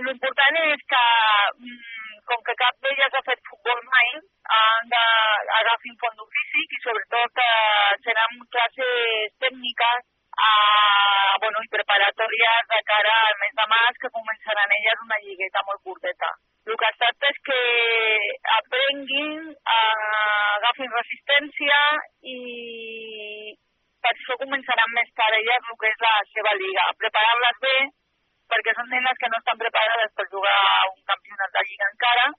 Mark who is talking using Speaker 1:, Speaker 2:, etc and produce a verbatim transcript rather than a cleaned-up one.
Speaker 1: l'important és que, com que cap d'elles ha fet futbol mai, han d'agafar fons físic i sobretot que seran classes tècniques uh, bueno, i preparatòries de cara al mes de març, que començaran elles una lligueta molt curteta. El que es tracta és que aprenguin, uh, agafin resistència i per això començaran més tard elles el que és la seva lliga. Preparar-les bé, perquè són nenes que no estan preparades per jugar a un campionat de lliga encara,